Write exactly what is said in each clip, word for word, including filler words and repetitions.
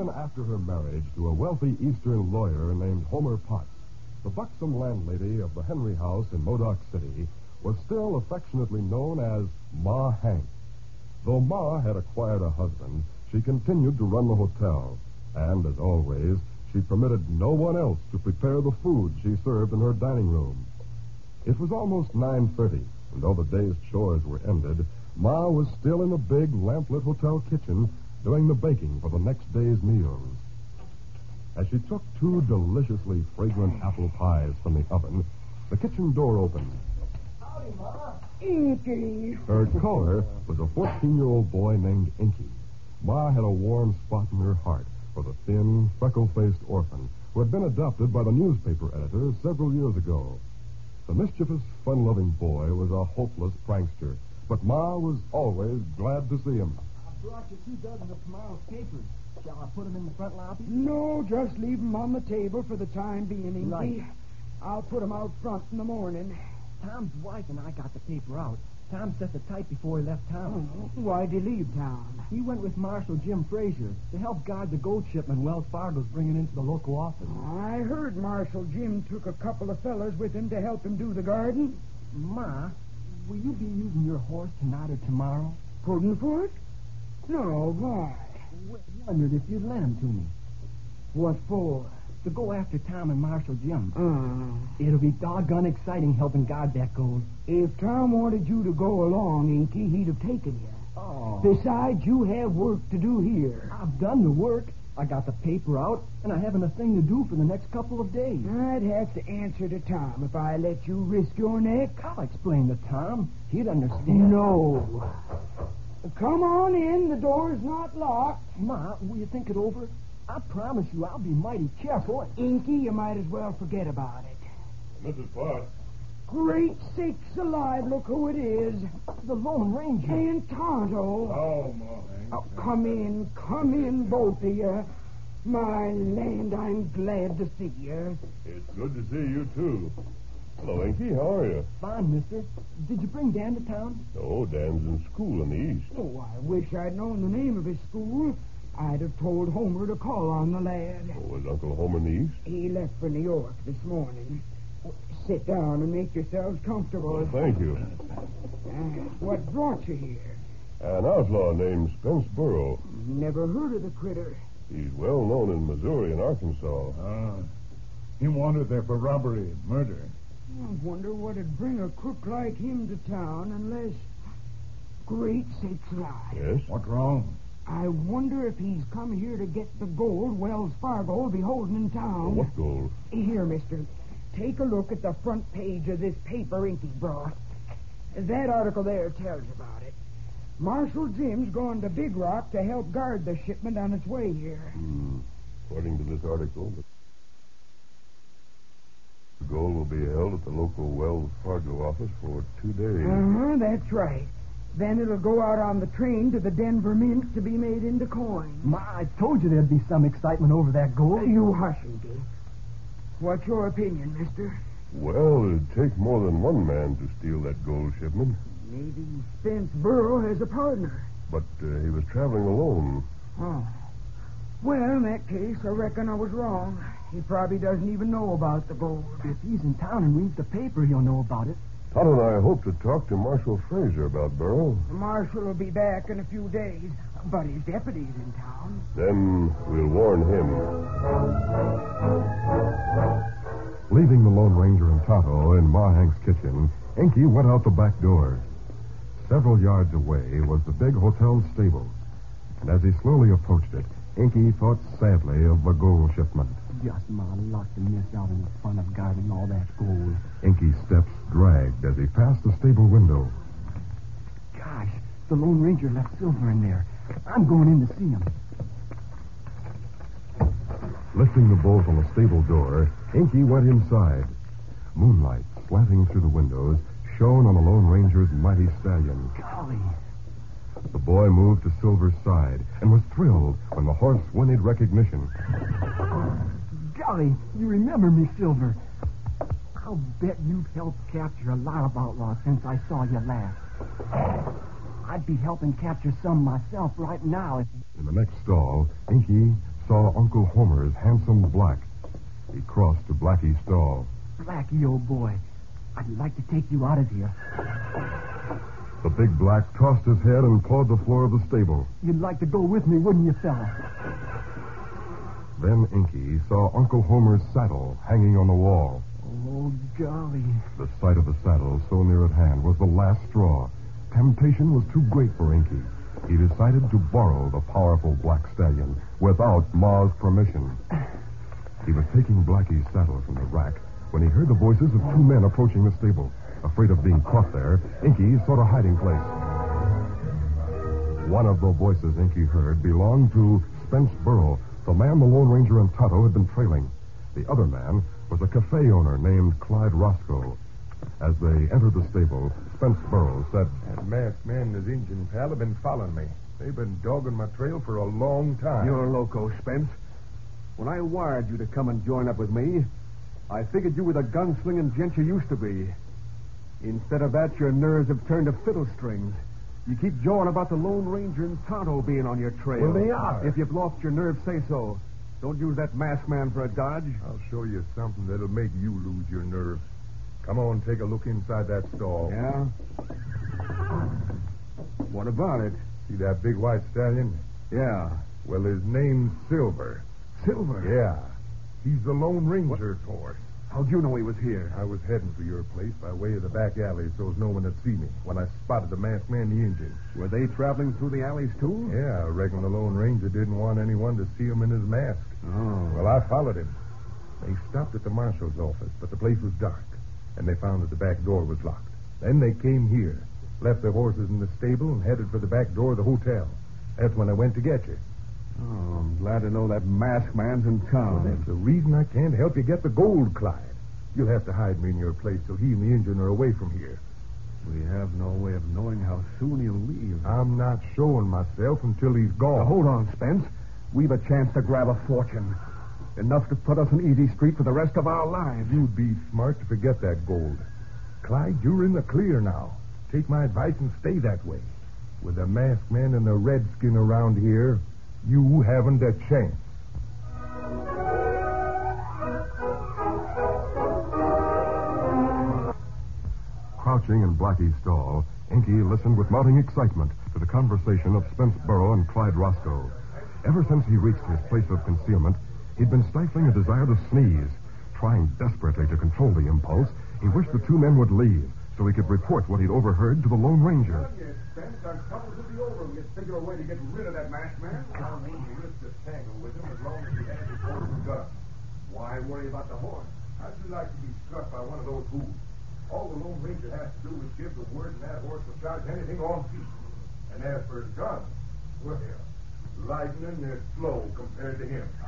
Even after her marriage to a wealthy Eastern lawyer named Homer Potts, the buxom landlady of the Henry House in Modoc City was still affectionately known as Ma Hank. Though Ma had acquired a husband, she continued to run the hotel, and, as always, she permitted no one else to prepare the food she served in her dining room. It was almost nine thirty, and though the day's chores were ended, Ma was still in the big lamplit hotel kitchen doing the baking for the next day's meals. As she took two deliciously fragrant apple pies from the oven, the kitchen door opened. Howdy, Ma. Inky. Her caller was a fourteen-year-old boy named Inky. Ma had a warm spot in her heart for the thin, freckle-faced orphan who had been adopted by the newspaper editor several years ago. The mischievous, fun-loving boy was a hopeless prankster, but Ma was always glad to see him. I brought you two dozen of tomorrow's papers. Shall I put them in the front lobby? No, just leave 'em on the table for the time being, Inky. Right. I'll put 'em out front in the morning. Tom's wife and I got the paper out. Tom set the type before he left town. Oh, why'd he leave town? He went with Marshal Jim Frazier to help guard the gold shipment Wells Fargo's bringing into the local office. I heard Marshal Jim took a couple of fellas with him to help him do the garden. Ma, will you be using your horse tonight or tomorrow? Puddingfoot? No, why? I wondered if you'd lend him to me. What for? To go after Tom and Marshal Jim. Uh, It'll be doggone exciting helping guard that gold. if Tom wanted you to go along, Inky, he'd have taken you. Oh. Besides, you have work to do here. I've done the work. I got the paper out, and I haven't a thing to do for the next couple of days. I'd have to answer to Tom if I let you risk your neck. I'll explain to Tom. He'd understand. No. Come on in. The door's not locked. Ma, will you think it over? I promise you I'll be mighty careful. Inky, you might as well forget about it. Missus Potts. Great sakes alive, look who it is. The Lone Ranger. And Tonto. Oh, Ma Hank. Oh, come in, come in, both of you. My land, I'm glad to see you. It's good to see you, too. Hello, Inky. How are you? Fine, mister. Did you bring Dan to town? Oh, Dan's in school in the East. Oh, I wish I'd known the name of his school. I'd have told Homer to call on the lad. Oh, is Uncle Home in the East? He left for New York this morning. Sit down and make yourselves comfortable. Well, thank you. Uh, what brought you here? An outlaw named Spence Burrow. Never heard of the critter. He's well known in Missouri and Arkansas. Ah, he wanted there for robbery, murder. I wonder what'd bring a crook like him to town unless... Great sakes alive. Yes? What's wrong? I wonder if he's come here to get the gold Wells Fargo will be holding in town. What gold? Here, mister. Take a look at the front page of this paper Inky brought. That article there tells about it. Marshal Jim's going to Big Rock to help guard the shipment on its way here. Hmm. According to this article, the gold will be held at the local Wells Fargo office for two days. Uh-huh, that's right. Then it'll go out on the train to the Denver Mint to be made into coin. Ma, I told you there'd be some excitement over that gold. You hush, Inky. What's your opinion, mister? Well, it'd take more than one man to steal that gold shipment. Maybe Spence Burrow has a partner. But uh, he was traveling alone. Oh. Well, in that case, I reckon I was wrong. He probably doesn't even know about the gold. If he's in town and reads the paper, he'll know about it. Todd and I hope to talk to Marshal Frazier about Burrow. The marshal will be back in a few days, but his deputy's in town. Then we'll warn him. Leaving the Lone Ranger and Tonto in Ma Hank's kitchen, Inky went out the back door. Several yards away was the big hotel stable. And as he slowly approached it, Inky thought sadly of the gold shipment. Just my luck to miss out on the fun of guarding all that gold. Inky's steps dragged as he passed the stable window. Gosh, the Lone Ranger left Silver in there. I'm going in to see him. Lifting the bolt on the stable door, Inky went inside. Moonlight, slanting through the windows, shone on the Lone Ranger's mighty stallion. Golly. The boy moved to Silver's side and was thrilled when the horse whinnied recognition. Golly, you remember me, Silver. I'll bet you've helped capture a lot of outlaws since I saw you last. I'd be helping capture some myself right now if... In the next stall, Inky saw Uncle Homer's handsome black. He crossed to Blackie's stall. Blackie, old boy, I'd like to take you out of here. The big black tossed his head and pawed the floor of the stable. You'd like to go with me, wouldn't you, fella? Then Inky saw Uncle Homer's saddle hanging on the wall. Oh, golly. The sight of the saddle so near at hand was the last straw. Temptation was too great for Inky. He decided to borrow the powerful black stallion without Ma's permission. He was taking Blackie's saddle from the rack when he heard the voices of two men approaching the stable. Afraid of being caught there, Inky sought a hiding place. One of the voices Inky heard belonged to Spence Burrow, the man the Lone Ranger and Tonto had been trailing. The other man was a cafe owner named Clyde Roscoe. As they entered the stable, Spence Burrow said, That masked man and his Indian pal have been following me. They've been dogging my trail for a long time. You're loco, Spence. When I wired you to come and join up with me, I figured you were the gunslinging gent you used to be. Instead of that, your nerves have turned to fiddle strings. You keep jawing about the Lone Ranger and Tonto being on your trail. Well, they are. If you've lost your nerve, say so. Don't use that masked man for a dodge. I'll show you something that'll make you lose your nerve. Come on, take a look inside that stall. Yeah? What about it? See that big white stallion? Yeah. Well, his name's Silver. Silver? Yeah. He's the Lone Ranger's horse. How'd you know he was here? I was heading for your place by way of the back alley so's no one would see me when I spotted the masked man and the Indian. Were they traveling through the alleys, too? Yeah, I reckon the Lone Ranger didn't want anyone to see him in his mask. Oh. Well, I followed him. They stopped at the marshal's office, but the place was dark, and they found that the back door was locked. Then they came here, left their horses in the stable, and headed for the back door of the hotel. That's when I went to get you. Oh, I'm glad to know that masked man's in town. Well, that's the reason I can't help you get the gold, Clyde. You'll have to hide me in your place till he and the Indian are away from here. We have no way of knowing how soon he'll leave. I'm not showing myself until he's gone. Now, hold on, Spence. We've a chance to grab a fortune. Enough to put us in Easy Street for the rest of our lives. You'd be smart to forget that gold. Clyde, you're in the clear now. Take my advice and stay that way. With the masked man and the redskin around here, you haven't a chance. Crouching in Blackie's stall, Inky listened with mounting excitement to the conversation of Spence Burrow and Clyde Roscoe. Ever since he reached his place of concealment, he'd been stifling a desire to sneeze. Trying desperately to control the impulse, he wished the two men would leave so he could report what he'd overheard to the Lone Ranger. Yes, Spence, our troubles will be over. We'll figure a way to get rid of that masked man. I wouldn't risk a tangle with him as long as he had his horse and gun. Why worry about the horse? How'd you like to be struck by one of those fools? All the Lone Ranger has to do is give the word, and that horse will charge anything on feet. And as for his gun, well, lightning is slow compared to him.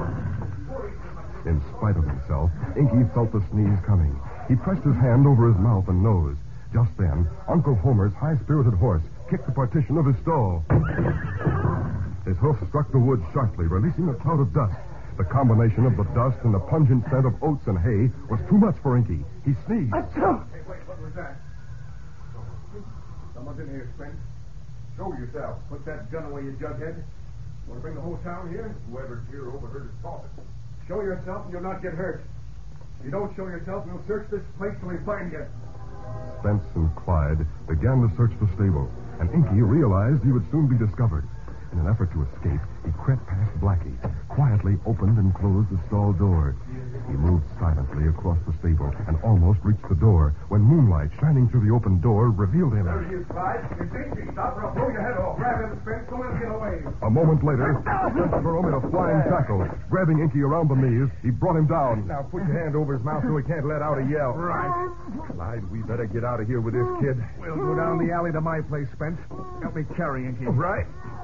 In spite of himself, Inky felt the sneeze coming. He pressed his hand over his mouth and nose. Just then, Uncle Homer's high-spirited horse kicked the partition of his stall. His hoof struck the wood sharply, releasing a cloud of dust. The combination of the dust and the pungent scent of oats and hay was too much for Inky. He sneezed. Achoo! Hey, wait, what was that? Someone's in here, Spence. Show yourself. Put that gun away, you jughead. Want to bring the whole town here? Whoever's here overheard us talking. Show yourself and you'll not get hurt. If you don't show yourself, we'll search this place till we find you. Spence and Clyde began to search the stable, and Inky realized he would soon be discovered. In an effort to escape, he crept past Blackie, quietly opened and closed the stall door. He moved silently across the stable and almost reached the door when moonlight shining through the open door revealed him. There he is, Clyde. It's Inky. Stop or I'll blow your head off. Grab him, Spence. Don't let him get away. A moment later, Spence Burrow made a flying tackle. Grabbing Inky around the knees, he brought him down. Now put your hand over his mouth so he can't let out a yell. Right. Clyde, we better get out of here with this kid. We'll go down the alley to my place, Spence. Help me carry Inky. Right.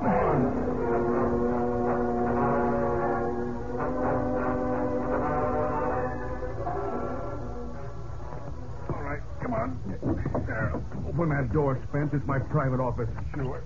All right, come on. There. Open that door, Spence. It's my private office. Sure.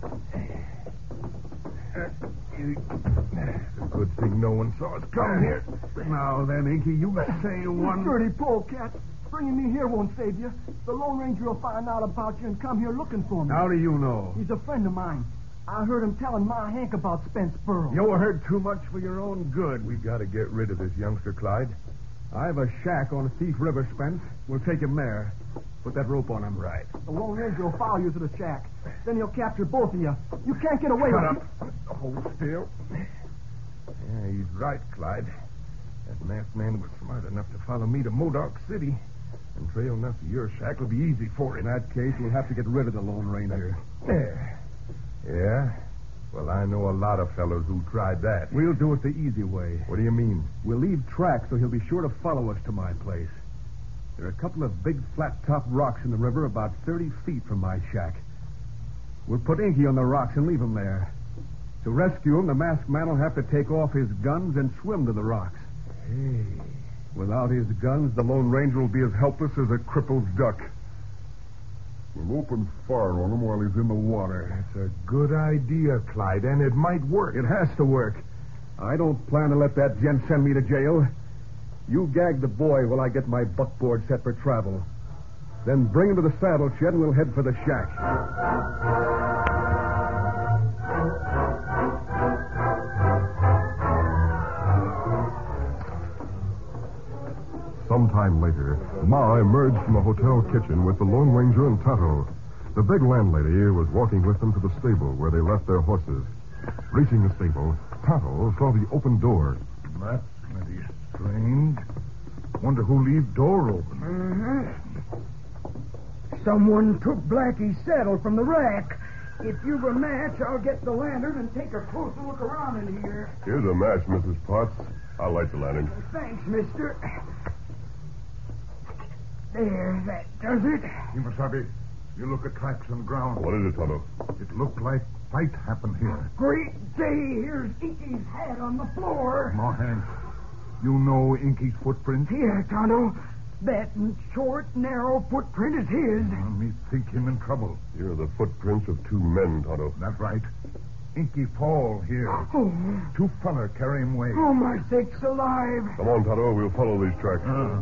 It's a good thing no one saw us come here. Now then, Inky, you say one... Dirty polecat. Bringing me here won't save you. The Lone Ranger will find out about you and come here looking for me. How do you know? He's a friend of mine. I heard him telling Ma Hank about Spence Burrow. You heard too much for your own good. We got to get rid of this youngster, Clyde. I have a shack on Thief River, Spence. We'll take him there. Put that rope on him. Right. The Lone Ranger will follow you to the shack. Then he'll capture both of you. You can't get away Shut with up. Hold still. Yeah, he's right, Clyde. That masked man was smart enough to follow me to Modoc City. And trail enough to your shack will be easy for In him. that case, we'll have to get rid of the Lone Ranger. There. Yeah? Well, I know a lot of fellows who tried that. We'll do it the easy way. What do you mean? We'll leave tracks so he'll be sure to follow us to my place. There are a couple of big flat-top rocks in the river about thirty feet from my shack. We'll put Inky on the rocks and leave him there. To rescue him, the masked man will have to take off his guns and swim to the rocks. Hey. Without his guns, the Lone Ranger will be as helpless as a crippled duck. We'll open fire on him while he's in the water. That's a good idea, Clyde, and it might work. It has to work. I don't plan to let that gent send me to jail. You gag the boy while I get my buckboard set for travel. Then bring him to the saddle shed and we'll head for the shack. Sometime later, Ma emerged from the hotel kitchen with the Lone Ranger and Tonto. The big landlady was walking with them to the stable where they left their horses. Reaching the stable, Tonto saw the open door. That's mighty strange. Wonder who leave door open. Uh-huh. Someone took Blackie's saddle from the rack. If you've a match, I'll get the lantern and take a closer look around in here. Here's a match, Missus Potts. I'll light the lantern. Thanks, mister. There, that does it. Kimasabi, you look at tracks on the ground. What is it, Tonto? It looked like fight happened here. Great day. Here's Inky's hat on the floor. Ma Hank, you know Inky's footprint? Here, Tonto. That short, narrow footprint is his. Uh, me think him in trouble. Here are the footprints of two men, Tonto. That's right. Inky fall here. Oh, Two feller carry him away. oh, my sakes alive. Come on, Tonto. We'll follow these tracks. Uh,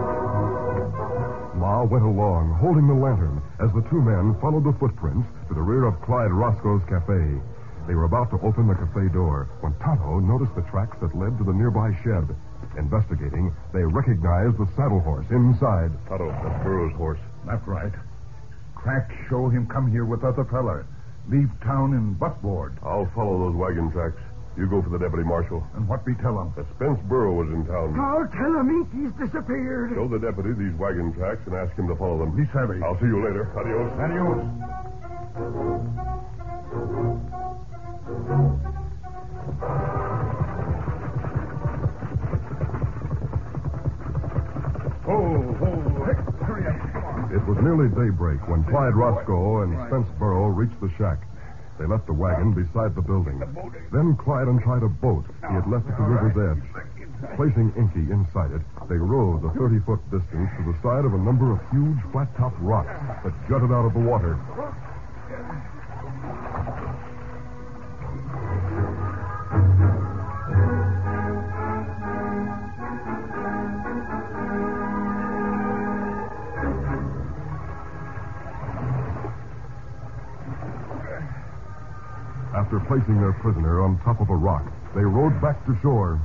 Ma went along, holding the lantern, as the two men followed the footprints to the rear of Clyde Roscoe's cafe. They were about to open the cafe door when Tonto noticed the tracks that led to the nearby shed. Investigating, they recognized the saddle horse inside. Tonto, that's Burrow's horse. that's right. Tracks show him come here with other feller. Leave town in buckboard. I'll follow those wagon tracks. You go for the deputy marshal. And what we tell him? That Spence Burrow was in town. I'll tell him Inky's disappeared. Show the deputy these wagon tracks and ask him to follow them. Be savvy. I'll see you later. Adios. Adios. Oh, oh, hurry up. It was nearly daybreak when Clyde Roscoe and Spence Burrow reached the shack. They left the wagon beside the building. Then Clyde untied a boat he had left at the river's edge. Placing Inky inside it, they rowed the thirty-foot distance to the side of a number of huge flat-top rocks that jutted out of the water. After placing their prisoner on top of a rock, they rowed back to shore.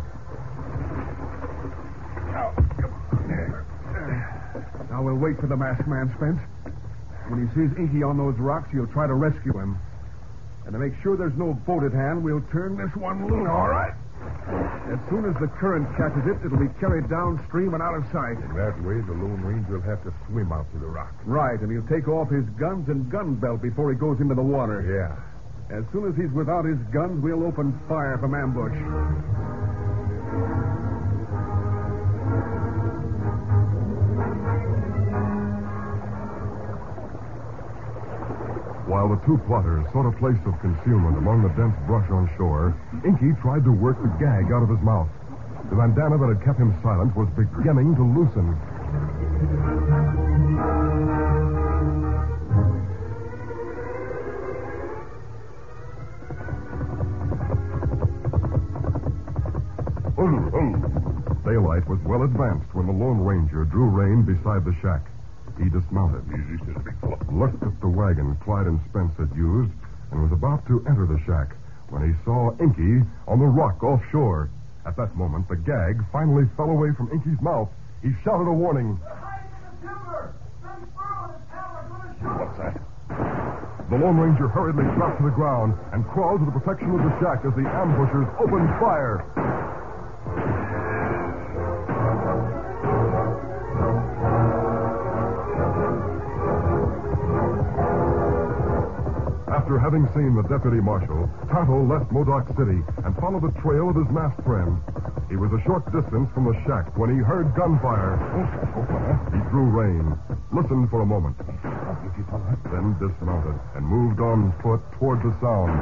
Now we'll wait for the masked man, Spence. When he sees Inky on those rocks, he'll try to rescue him. And to make sure there's no boat at hand, we'll turn this one loose. All right. As soon as the current catches it, it'll be carried downstream and out of sight. That way, the Lone Ranger will have to swim out to the rock. Right, and he'll take off his guns and gun belt before he goes into the water. Yeah. As soon as he's without his guns, we'll open fire from ambush. While the two plotters sought a place of concealment among the dense brush on shore, Inky tried to work the gag out of his mouth. The bandana that had kept him silent was beginning to loosen. Daylight was well advanced when the Lone Ranger drew rein beside the shack. He dismounted, looked at the wagon Clyde and Spence had used, and was about to enter the shack when he saw Inky on the rock offshore. At that moment, the gag finally fell away from Inky's mouth. He shouted a warning. What's that? The Lone Ranger hurriedly dropped to the ground and crawled to the protection of the shack as the ambushers opened fire. After having seen the deputy marshal, Tonto left Modoc City and followed the trail of his masked friend. He was a short distance from the shack when he heard gunfire. He drew rein, listened for a moment, then dismounted and moved on foot toward the sound.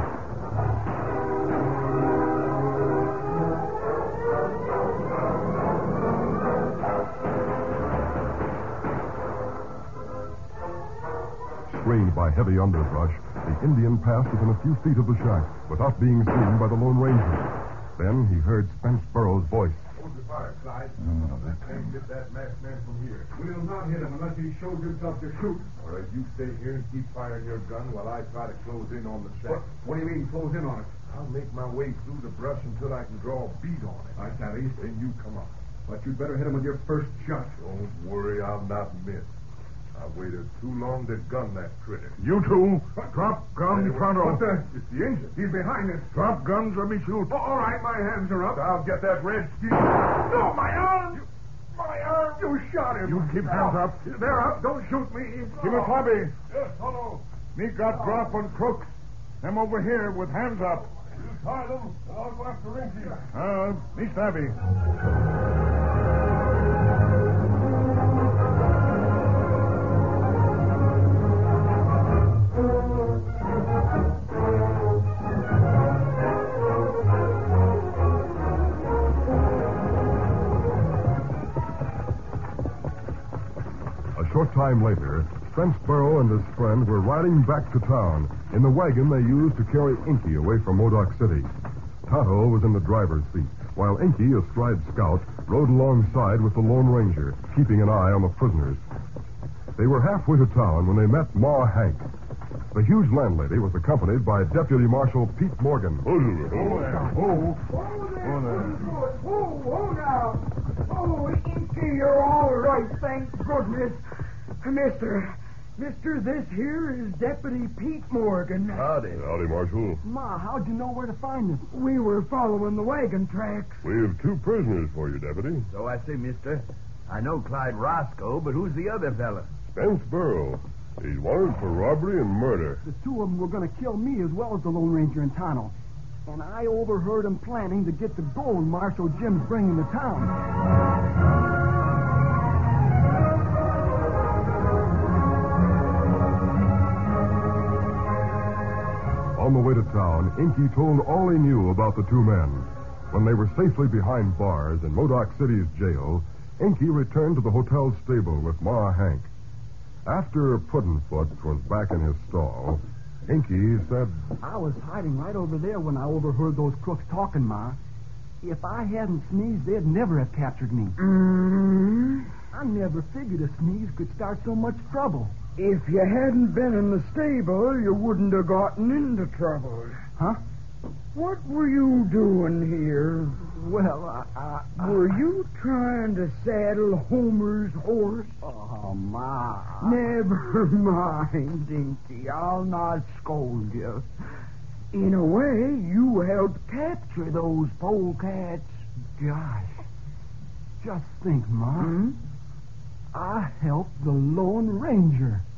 Screened by heavy underbrush, the Indian passed within a few feet of the shack without being seen by the Lone Ranger. Then he heard Spence Burrows' voice. Hold the fire, Clyde. No, that And get that masked man from here. We'll not hit him unless he shows himself to shoot. All right, you stay here and keep firing your gun while I try to close in on the shack. What, what do you mean, close in on us? I'll make my way through the brush until I can draw a bead on it. I savvy. Then you come up. But you'd better hit him with your first shot. Don't worry, I'll not miss. I waited too long to gun that critter. You two, drop guns, Tonto. What the? It's the engine. He's behind us. Drop guns, let me shoot. Oh, all right, my hands are up. I'll get that red skin. No, my arm! My arm! You shot him. You keep hands up. They're up. Don't shoot me. Kimasabi, Yes, Tonto. me got drop on crooks. Them over here with hands up. You tie them, and I'll go after Rinky. Uh, me stabby. A short time later, Spence Burrow and his friend were riding back to town in the wagon they used to carry Inky away from Modoc City. Tonto was in the driver's seat, while Inky, astride Scout, rode alongside with the Lone Ranger, keeping an eye on the prisoners. They were halfway to town when they met Ma Hank. The huge landlady was accompanied by Deputy Marshal Pete Morgan. Oh, there. Oh. Oh, there. Oh, oh, now. Oh, Inky, you're all right, thank goodness. Mister, mister, this here is Deputy Pete Morgan. Howdy. Howdy, Marshal. Ma, how'd you know where to find us? We were following the wagon tracks. We have two prisoners for you, Deputy. So I say, mister. I know Clyde Roscoe, but who's the other fella? Spence Burrow. He's wanted for robbery and murder. The two of them were going to kill me as well as the Lone Ranger and Tonto. And I overheard them planning to get the gold Marshal Jim's bringing to town. On the way to town, Inky told all he knew about the two men. When they were safely behind bars in Modoc City's jail, Inky returned to the hotel stable with Ma Hank. After Puddinfoot was back in his stall, Inky said, I was hiding right over there when I overheard those crooks talking, Ma. If I hadn't sneezed, they'd never have captured me. Mm-hmm. I never figured a sneeze could start so much trouble. If you hadn't been in the stable, you wouldn't have gotten into trouble. Huh? What were you doing here? Well, I... I, I Were you trying to saddle Homer's horse? Oh, Ma. Never mind, Inky. I'll not scold you. In a way, you helped capture those polecats. Gosh. Just think, Ma. Hmm? I helped the Lone Ranger.